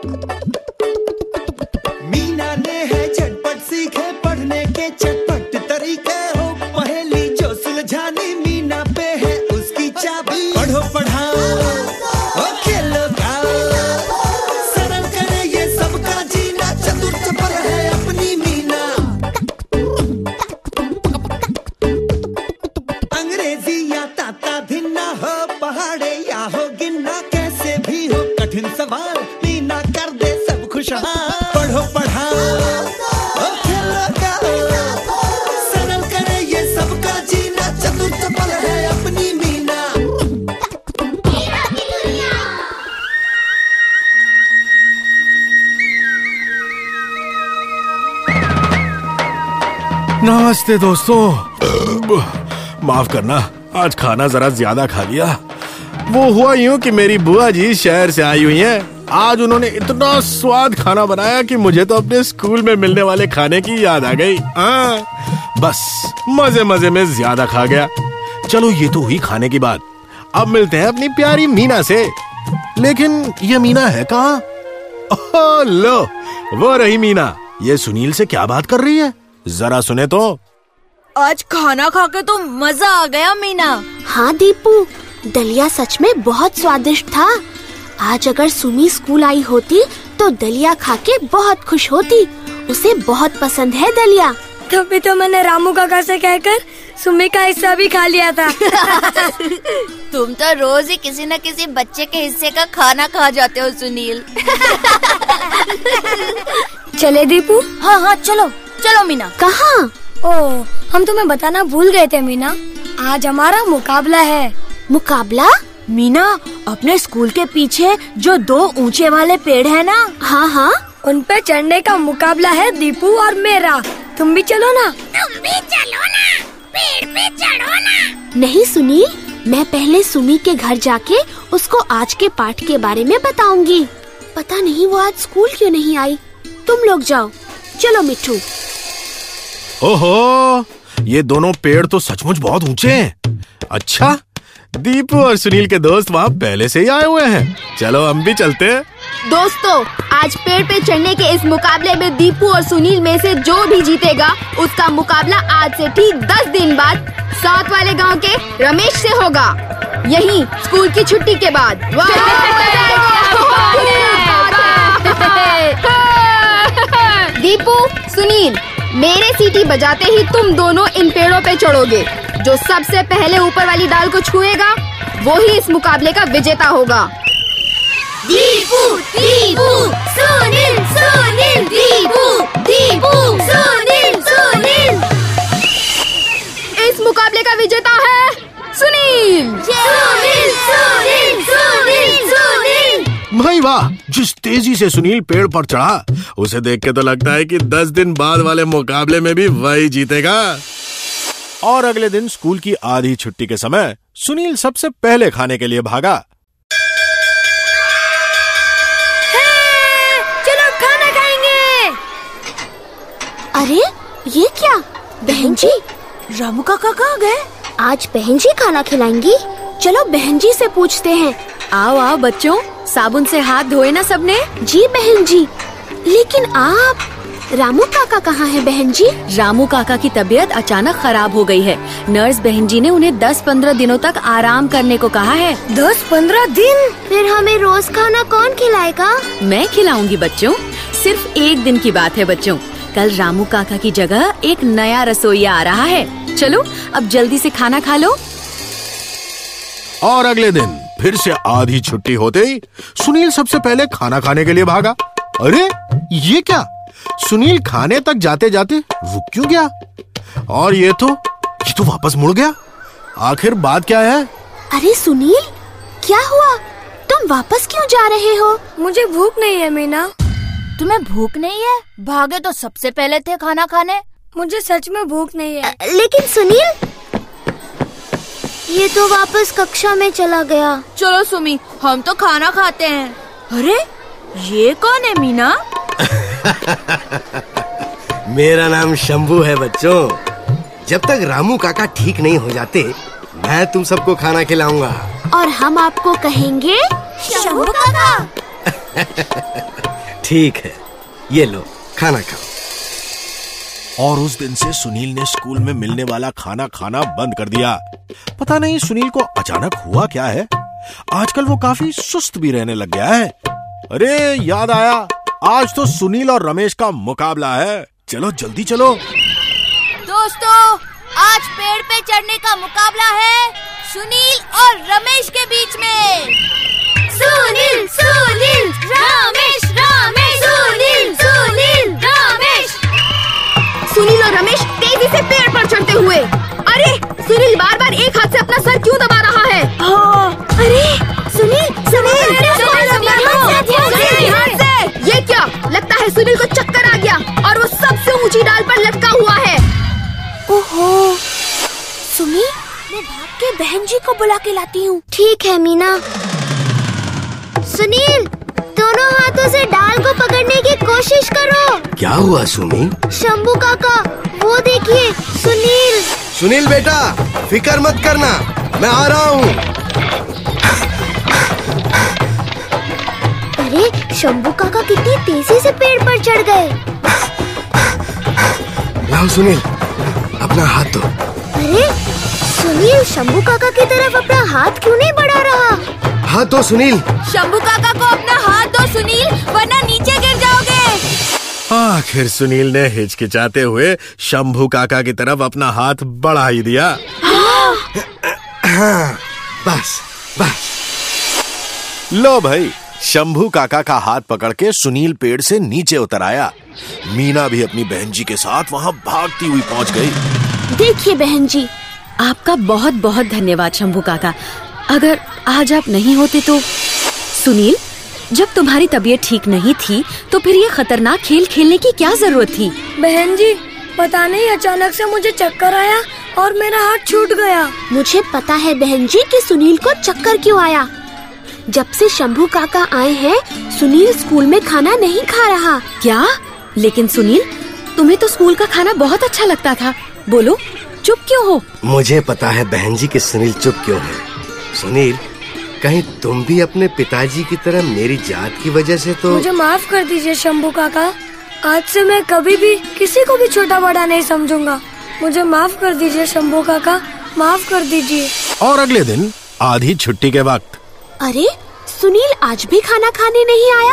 मीना ने है झटपट सीखे पढ़ने के चटपट तरीके हो, पहेली जो सुलझानी मीना पे है उसकी चाबी। पढ़ो पढ़ाओ और खेलो गाओ, सरल करे ये सबका जीना, चतुर चपर है अपनी मीना। अंग्रेजी या ताता भिन्ना हो, पहाड़े या हो गिनना, कैसे भी हो कठिन सवाल मीना कर दे सब खुशहाल। पढ़ो पढ़ाओ और खेलो गाओ, सरल करे ये सबका जीना, चतुर चपल है अपनी मीना। नमस्ते दोस्तों, माफ करना आज खाना जरा ज्यादा खा लिया। वो हुआ यूं कि मेरी बुआ जी शहर से आई हुई हैं। आज उन्होंने इतना स्वाद खाना बनाया कि मुझे तो अपने स्कूल में मिलने वाले खाने की याद आ गई। बस मजे मजे में ज्यादा खा गया। चलो ये तो हुई खाने की बात, अब मिलते हैं अपनी प्यारी मीना से। लेकिन ये मीना है कहाँ? ओह लो, वो रही मीना। ये सुनील से क्या बात कर रही है, जरा सुने तो। आज खाना खा के तो मजा आ गया मीना। हाँ दीपू, दलिया सच में बहुत स्वादिष्ट था। आज अगर सुमी स्कूल आई होती तो दलिया खा के बहुत खुश होती। उसे बहुत पसंद है दलिया। तभी तो मैंने रामू काका से कहकर सुमी का हिस्सा भी खा लिया था। तुम तो रोज ही किसी न किसी बच्चे के हिस्से का खाना खा जाते हो सुनील। चले दीपू? हाँ हाँ चलो चलो मीना। कहाँ? ओह, हम तुम्हें बताना भूल गए थे मीना, आज हमारा मुकाबला है। मुकाबला? मीना, अपने स्कूल के पीछे जो 2 ऊंचे वाले पेड़ है ना, हाँ हाँ, उन पे चढ़ने का मुकाबला है दीपू और मेरा। तुम भी चलो ना। तुम भी चलो ना, पेड़ पे चढ़ो ना। नहीं सुनील, मैं पहले सुमी के घर जाके उसको आज के पाठ के बारे में बताऊंगी। पता नहीं वो आज स्कूल क्यों नहीं आई। तुम लोग जाओ। चलो मिट्ठू। ओहो, ये दोनों पेड़ तो सचमुच बहुत ऊंचे हैं। अच्छा, दीपू और सुनील के दोस्त वहाँ पहले से ही आए हुए हैं। चलो हम भी चलते हैं। दोस्तों, आज पेड़ पे चढ़ने के इस मुकाबले में दीपू और सुनील में से जो भी जीतेगा उसका मुकाबला आज से ठीक 10 दिन बाद साथ वाले गांव के रमेश से होगा, यही स्कूल की छुट्टी के बाद। दीपू, सुनील, मेरे सीटी बजाते ही तुम दोनों इन पेड़ों पे चढ़ोगे। जो सबसे पहले ऊपर वाली डाल को छुएगा वो ही इस मुकाबले का विजेता होगा। दीपू दीपू सुनील सुनील, दीपू दीपू सुनील सुनील। इस मुकाबले का विजेता है सुनील। सुनील सुनील सुनील सुनील। भाई वाह, जिस तेजी से सुनील पेड़ पर चढ़ा उसे देख के तो लगता है कि 10 दिन बाद वाले मुकाबले में भी वही जीतेगा। और अगले दिन स्कूल की आधी छुट्टी के समय सुनील सबसे पहले खाने के लिए भागा। चलो खाना खाएंगे। अरे ये क्या? बहन जी, रामू काका कहाँ गए? आज बहन जी खाना खिलाएंगी। चलो बहन जी से पूछते हैं। आओ आओ बच्चों, साबुन से हाथ धोए ना सबने? जी बहन जी। लेकिन आप, रामू काका कहाँ है बहन जी? रामू काका की तबीयत अचानक खराब हो गई है। नर्स बहन जी ने उन्हें 10-15 दिनों तक आराम करने को कहा है। 10-15 दिन? फिर हमें रोज खाना कौन खिलाएगा? मैं खिलाऊंगी बच्चों, सिर्फ 1 दिन की बात है बच्चों। कल रामू काका की जगह एक नया रसोइया आ रहा है। चलो अब जल्दी से खाना खा लो। और अगले दिन फिर से आधी छुट्टी होते ही सुनील सबसे पहले खाना खाने के लिए भागा। अरे ये क्या? सुनील खाने तक जाते जाते रुक क्यों गया? और ये तो वापस मुड़ गया। आखिर बात क्या है? अरे सुनील, क्या हुआ? तुम वापस क्यों जा रहे हो? मुझे भूख नहीं है मीना। तुम्हें भूख नहीं है? भागे तो सबसे पहले थे खाना खाने। मुझे सच में भूख नहीं है। लेकिन सुनील, ये तो वापस कक्षा में चला गया। चलो सुमी, हम तो खाना खाते हैं। अरे ये कौन है मीना? मेरा नाम शंभू है बच्चों। जब तक रामू काका ठीक नहीं हो जाते मैं तुम सबको खाना खिलाऊंगा। और हम आपको कहेंगे शंभू काका। ठीक है, ये लो खाना खाओ। और उस दिन से सुनील ने स्कूल में मिलने वाला खाना खाना बंद कर दिया। पता नहीं सुनील को अचानक हुआ क्या है, आजकल वो काफी सुस्त भी रहने लग गया है। अरे याद आया, आज तो सुनील और रमेश का मुकाबला है। चलो जल्दी चलो। दोस्तों, आज पेड़ पे चढ़ने का मुकाबला है सुनील और रमेश के बीच में। सुनील सुनील रमेश रमेश सुनील सुनील रमेश। सुनील और रमेश तेजी से पेड़ पर चढ़ते हुए। अरे सुनील बार बार एक हाथ से अपना सर क्यों दबा रहा है? अरे सुनील सुनील ये क्या? लगता है सुनील को चक्कर आ गया और वो सबसे ऊंची डाल पर लटका हुआ है। ओहो सुनील, मैं भाग के बहन जी को बुला के लाती हूँ। ठीक है मीना। सुनील, दोनों हाथों से डाल को पकड़ने की कोशिश करो। क्या हुआ सुनील? शंभू काका, वो देखिए सुनील। सुनील बेटा, फिक्र मत करना, मैं आ रहा हूँ। अरे शंभू काका कितनी तेजी से पेड़ पर चढ़ गए। लाओ सुनील, अपना हाथ दो। अरे सुनील शंभू काका की तरफ अपना हाथ क्यों नहीं बढ़ा रहा? हाथ दो सुनील। शंभू काका को अपना हाथ दो सुनील, वरना नीचे गिर जाओगे। आखिर सुनील ने हिचकिचाते हुए शंभू काका की तरफ अपना हाथ बढ़ा ही दिया। हाँ, बस बस। लो भाई, शंभू काका का हाथ पकड़ के सुनील पेड़ से नीचे उतर आया। मीना भी अपनी बहन जी के साथ वहाँ भागती हुई पहुँच गई। देखिए बहन जी, आपका बहुत बहुत धन्यवाद शंभू काका। अगर आज आप नहीं होते तो। सुनील, जब तुम्हारी तबीयत ठीक नहीं थी तो फिर ये खतरनाक खेल खेलने की क्या जरूरत थी? बहन जी, पता नहीं अचानक से मुझे चक्कर आया और मेरा हाथ छूट गया। मुझे पता है बहन जी कि सुनील को चक्कर क्यों आया। जब से शंभू काका आए हैं, सुनील स्कूल में खाना नहीं खा रहा। क्या? लेकिन सुनील, तुम्हें तो स्कूल का खाना बहुत अच्छा लगता था। बोलो, चुप क्यों हो? मुझे पता है बहन जी कि सुनील चुप क्यों है। सुनील, कहीं तुम भी अपने पिताजी की तरह मेरी जात की वजह से तो। मुझे माफ कर दीजिए शंभू काका, आज से मैं कभी भी किसी को भी छोटा बड़ा नहीं समझूंगा। मुझे माफ कर दीजिए शंभू काका, माफ कर दीजिए। और अगले दिन आधी छुट्टी के वक्त। अरे सुनील आज भी खाना खाने नहीं आया।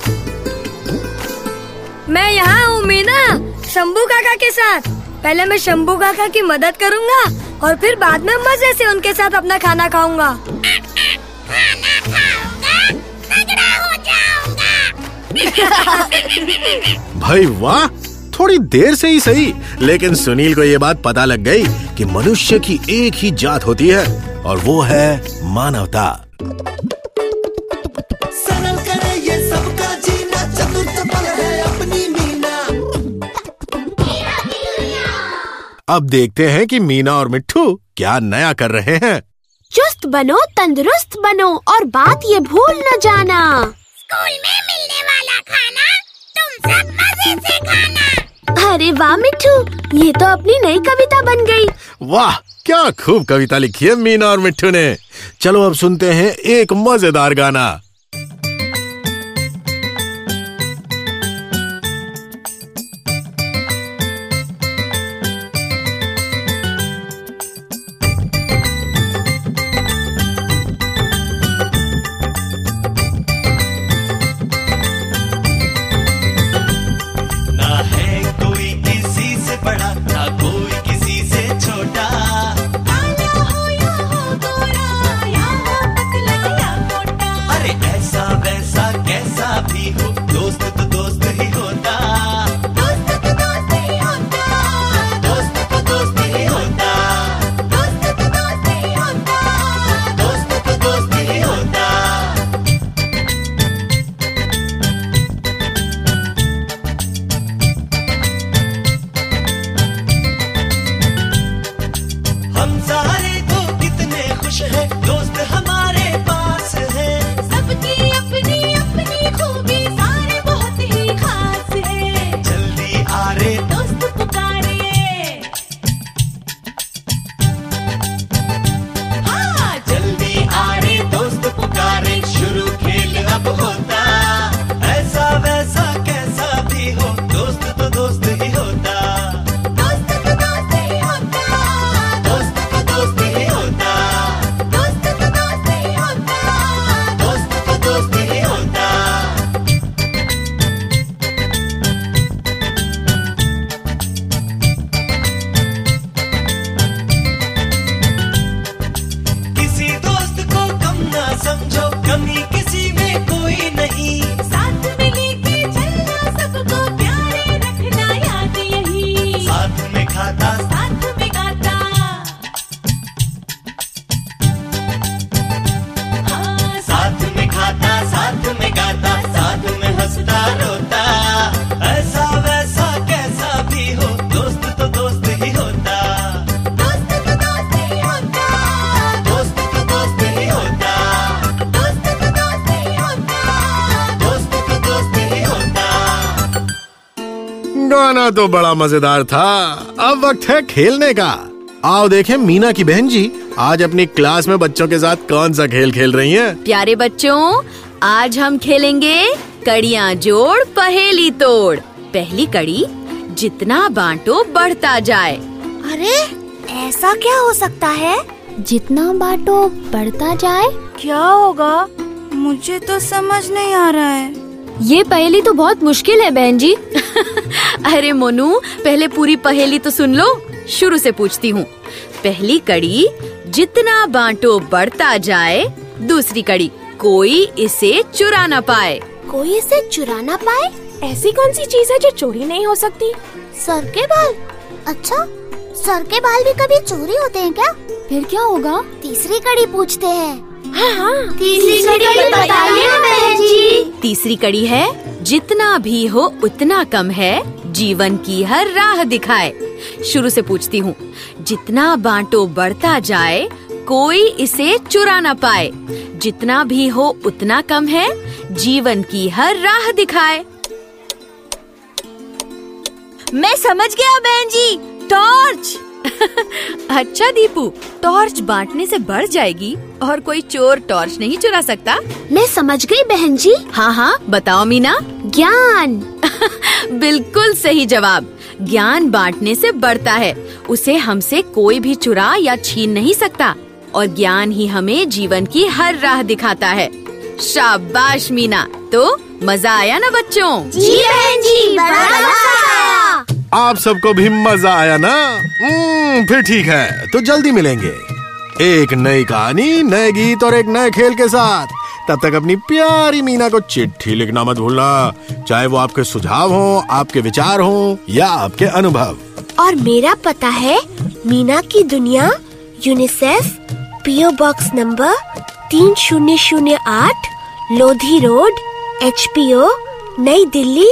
मैं यहाँ हूँ मीना, शंभू काका के साथ। पहले मैं शंभू काका की मदद करूँगा और फिर बाद में मजे से उनके साथ अपना खाना खाऊंगा। खाना खाऊंगा, तगड़ा हो जाऊंगा। भाई वाह, थोड़ी देर से ही सही, लेकिन सुनील को ये बात पता लग गई कि मनुष्य की एक ही जात होती है और वो है मानवता। सरल करे ये सबका जीना, चतुर्थ पल है अपनी मीना। अब देखते हैं कि मीना और मिट्ठू क्या नया कर रहे हैं। चुस्त बनो, तंदुरुस्त बनो और बात ये भूल न जाना। स्कूल में मिलने वाला खाना तुम सब मजे से खाना। अरे वाह मिट्ठू, ये तो अपनी नई कविता बन गई। वाह, क्या खूब कविता लिखी है मीना और मिट्ठू ने। चलो अब सुनते हैं एक मजेदार गाना। ना है कोई किसी से बड़ा, ना कोई किसी से छोटा। काला हो या हो गोरा, या हो पतला या मोटा। अरे गाना तो बड़ा मजेदार था। अब वक्त है खेलने का। आओ देखें मीना की बहन जी आज अपनी क्लास में बच्चों के साथ कौन सा खेल खेल रही हैं। प्यारे बच्चों, आज हम खेलेंगे कड़ियाँ जोड़ पहेली तोड़। पहली कड़ी, जितना बांटो बढ़ता जाए। अरे ऐसा क्या हो सकता है? जितना बांटो बढ़ता जाए? क्या होगा? मुझे तो समझ नहीं आ रहा है। ये पहेली तो बहुत मुश्किल है बहन जी। अरे मोनू, पहले पूरी पहेली तो सुन लो। शुरू से पूछती हूँ। पहली कड़ी, जितना बांटो बढ़ता जाए। दूसरी कड़ी, कोई इसे चुरा ना पाए। कोई इसे चुरा ना पाए? ऐसी कौन सी चीज है जो चोरी नहीं हो सकती? सर के बाल? अच्छा, सर के बाल भी कभी चोरी होते हैं क्या? फिर क्या होगा? तीसरी कड़ी पूछते हैं। हाँ, तीसरी कड़ी बताइए बहन जी। तीसरी कड़ी है, जितना भी हो उतना कम है, जीवन की हर राह दिखाए। शुरू से पूछती हूँ। जितना बांटो बढ़ता जाए, कोई इसे चुरा ना पाए। जितना भी हो उतना कम है, जीवन की हर राह दिखाए। मैं समझ गया बहन जी, टॉर्च। अच्छा दीपू, टॉर्च बांटने से बढ़ जाएगी और कोई चोर टॉर्च नहीं चुरा सकता। मैं समझ गई बहन जी। हाँ हाँ, बताओ मीना। ज्ञान। बिल्कुल सही जवाब। ज्ञान बांटने से बढ़ता है, उसे हमसे कोई भी चुरा या छीन नहीं सकता और ज्ञान ही हमें जीवन की हर राह दिखाता है। शाबाश मीना। तो मजा आया ना बच्चों? जी बहन जी, बड़ा मजा आया। आप सबको भी मजा आया ना? फिर ठीक है, तो जल्दी मिलेंगे एक नई कहानी, नए गीत और एक नए खेल के साथ। तब तक अपनी प्यारी मीना को चिट्ठी लिखना मत भूलना, चाहे वो आपके सुझाव हो, आपके विचार हो या आपके अनुभव। और मेरा पता है मीना की दुनिया, UNICEF, PO box number 3008, Lodhi road, HPO, Nai Delhi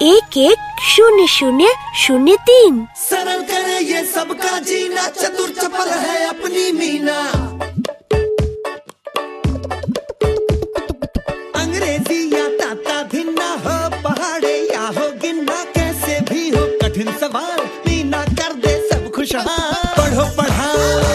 110003। सरल करे ये सबका जीना, चतुर चपल है अपनी मीना। अंग्रेजी या ताता भिन्ना हो, पहाड़े या हो गिन्ना, कैसे भी हो कठिन सवाल मीना कर दे सब खुशहाल। पढ़ो पढ़ाओ